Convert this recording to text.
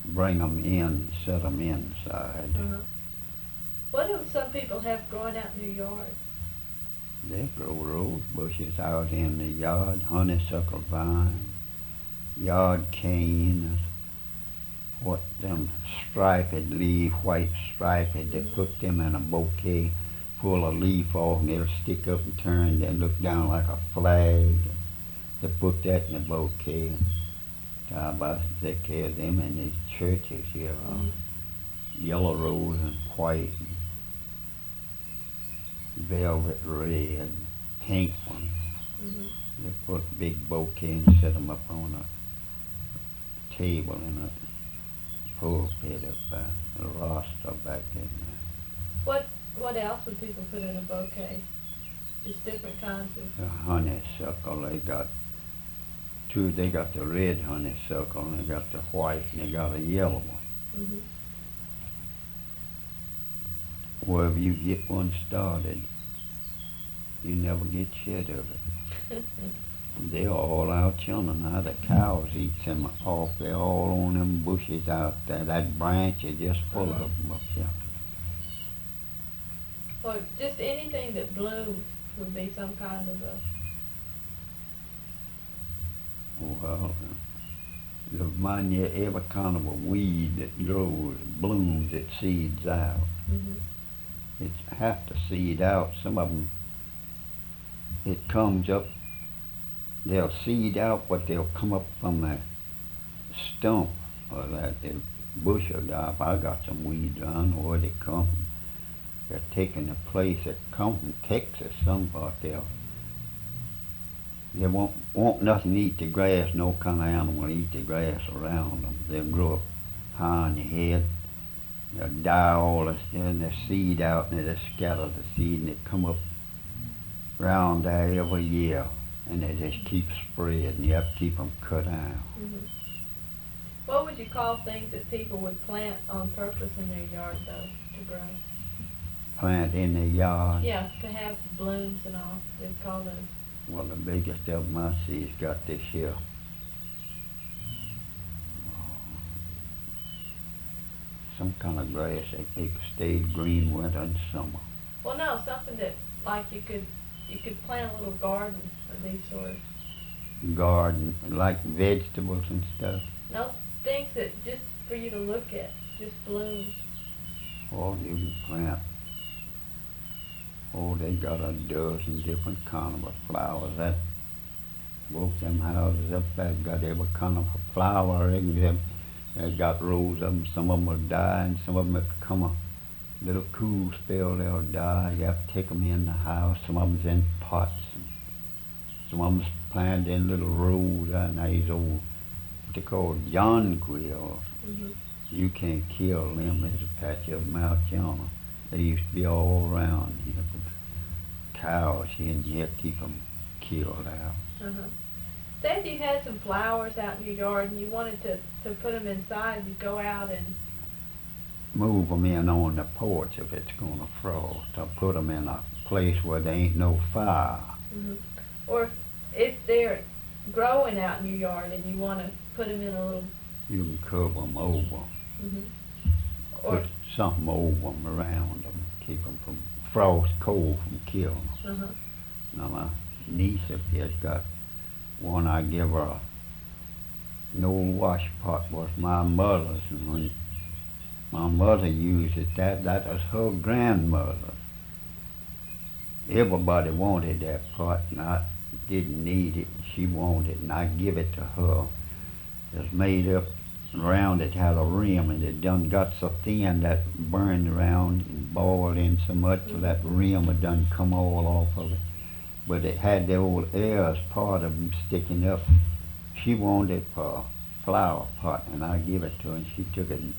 bring 'em in, set 'em inside. Uh-huh. What do some people have growing out in their yard? They grow rose bushes out in the yard, honeysuckle vine, yard cane, what them striped leaf, white striped, they Mm-hmm. put them in a bouquet, pull a leaf off and they'll stick up and turn, they look down like a flag. They put that in a bouquet. About take care of them in these churches here, Mm-hmm. yellow rose and white, velvet red, pink ones. Mm-hmm. They put a big bouquet and set 'em up on a table in a pulpit up there, a rostrum back in there. What else would people put in a bouquet? Just different kinds of. The honeysuckle, they got two, they got the red honeysuckle and they got the white and they got a yellow one. Mm-hmm. Wherever you get one started, you never get shed of it. They're all out yonder now. The cows eat them off. They're all on them bushes out there. That branch is just full of them up there. Or just anything that blooms would be some kind of a. Well, the mind you every kind of a weed that grows, blooms, it seeds out. Mm-hmm. It have to seed out. Some of them, it comes up. They'll seed out, but they'll come up from the stump or that bush or top. I got some weeds. I don't know where they come from. They're taking the place that come from Texas. Some part they won't want nothing to eat the grass. No kind of animal to eat the grass around them. They'll grow up high on the head. They'll die all this, and they seed out, and they just scatter the seed, and they come up round there every year, and they just keep spreading. You have to keep them cut out. Mm-hmm. What would you call things that people would plant on purpose in their yard, though, to grow? Plant in the yard. Yeah, to have blooms and all. They'd call those. Well, the biggest of them I see has got this here. Some kind of grass that stay green winter and summer. Well, no, something that like you could plant a little garden of these sorts. Garden, like vegetables and stuff. No, things that just for you to look at, just blooms. Or you can plant. Oh, they got a dozen different kind of flowers. That both them houses up there got every kind of a flower in them. They got rows of them. Some of them will die, and some of them, if it come a little cool spell, they'll die. You have to take them in the house. Some of them's in pots. And some of them's planted in little rows. And these old, what they call jonquils. Mm-hmm. You can't kill them. There's a patch of them out yonder. They used to be all around here. Cows here, and you have to keep them killed out. Uh-huh. Say if you had some flowers out in your yard and you wanted to put them inside, you'd go out and. Move them in on the porch if it's going to frost. Or put them in a place where there ain't no fire. Mm-hmm. Or if they're growing out in your yard and you want to put them in a little. You can cover them over. Mm-hmm. Put something over them, around them, keep them from frost, cold from killing them. Uh-huh. Now my niece up here's got one. I give her an old wash pot was my mother's, and when my mother used it, that was her grandmother's. Everybody wanted that pot, and I didn't need it, and she wanted it, and I give it to her. It's made up around it had a rim, and it done got so thin that burned around and boiled in so much so that rim had done come all off of it. But it had the old ears part of them sticking up. She wanted it for a flower pot, and I give it to her, and she took it and